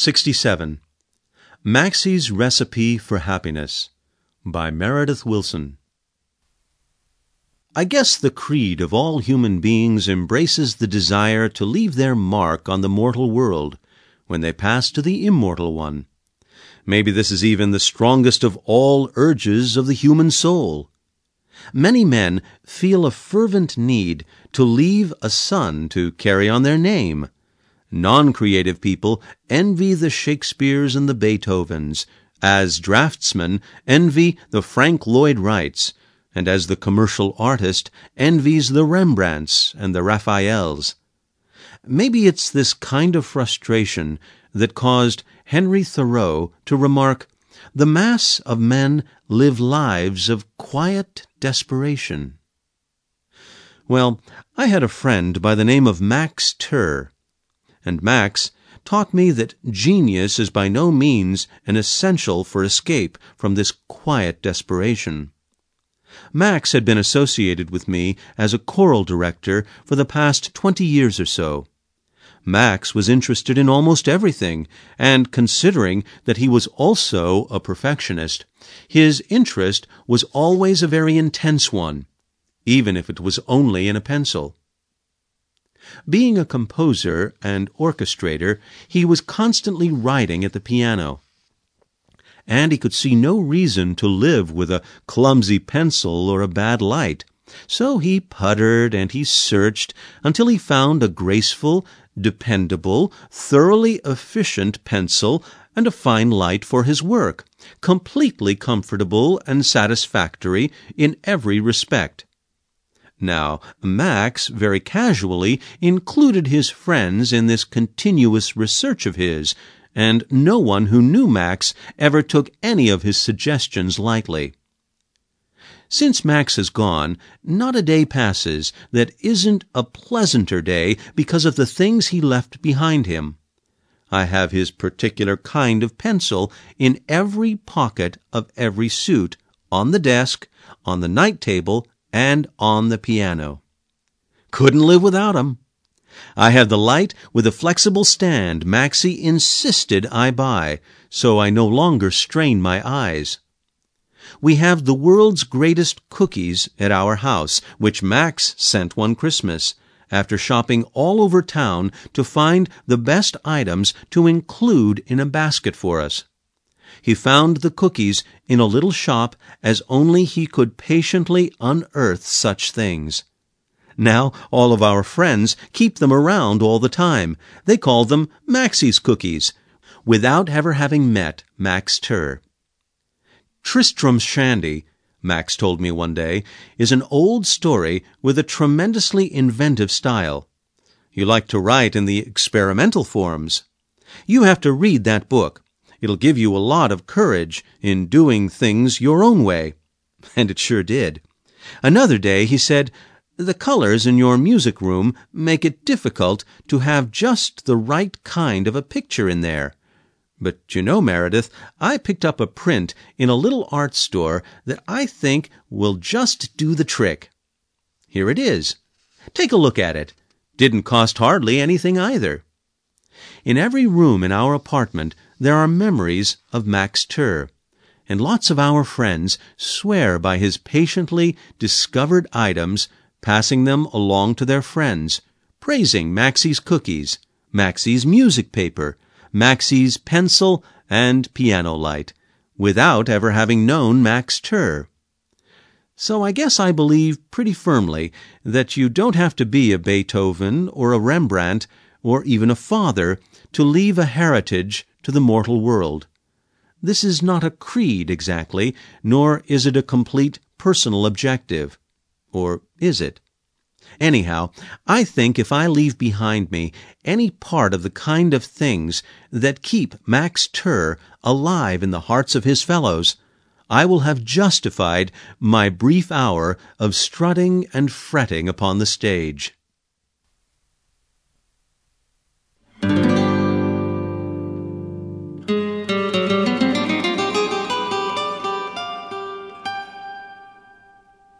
67. Maxie's Recipe for Happiness by Meredith Willson. I guess the creed of all human beings embraces the desire to leave their mark on the mortal world when they pass to the immortal one. Maybe this is even the strongest of all urges of the human soul. Many men feel a fervent need to leave a son to carry on their name. Non-creative people envy the Shakespeares and the Beethovens, as draftsmen envy the Frank Lloyd Wrights, and as the commercial artist envies the Rembrandts and the Raphaels. Maybe it's this kind of frustration that caused Henry Thoreau to remark, "The mass of men live lives of quiet desperation." Well, I had a friend by the name of Max Terr, and Max taught me that genius is by no means an essential for escape from this quiet desperation. Max had been associated with me as a choral director for the past 20 years or so. Max was interested in almost everything, and considering that he was also a perfectionist, his interest was always a very intense one, even if it was only in a pencil. Being a composer and orchestrator, he was constantly writing at the piano, and he could see no reason to live with a clumsy pencil or a bad light. So he puttered and he searched until he found a graceful, dependable, thoroughly efficient pencil and a fine light for his work, completely comfortable and satisfactory in every respect. Now, Max very casually included his friends in this continuous research of his, and no one who knew Max ever took any of his suggestions lightly. Since Max has gone, not a day passes that isn't a pleasanter day because of the things he left behind him. I have his particular kind of pencil in every pocket of every suit, on the desk, on the night table, and on the piano. Couldn't live without 'em. I have the light with a flexible stand Maxie insisted I buy, so I no longer strain my eyes. We have the world's greatest cookies at our house, which Max sent one Christmas, after shopping all over town to find the best items to include in a basket for us. He found the cookies in a little shop as only he could patiently unearth such things. Now all of our friends keep them around all the time. They call them Maxie's cookies, without ever having met Max Terr. Tristram Shandy, Max told me one day, is an old story with a tremendously inventive style. You like to write in the experimental forms. You have to read that book. It'll give you a lot of courage in doing things your own way. And it sure did. Another day he said, "The colors in your music room make it difficult to have just the right kind of a picture in there. But you know, Meredith, I picked up a print in a little art store that I think will just do the trick. Here it is. Take a look at it. Didn't cost hardly anything either." In every room in our apartment there are memories of Max Terr, and lots of our friends swear by his patiently discovered items, passing them along to their friends, praising Maxie's cookies, Maxie's music paper, Maxie's pencil and piano light, without ever having known Max Terr. So I guess I believe pretty firmly that you don't have to be a Beethoven or a Rembrandt or even a father to leave a heritage to the mortal world. This is not a creed exactly, nor is it a complete personal objective. Or is it? Anyhow, I think if I leave behind me any part of the kind of things that keep Max Terr alive in the hearts of his fellows, I will have justified my brief hour of strutting and fretting upon the stage.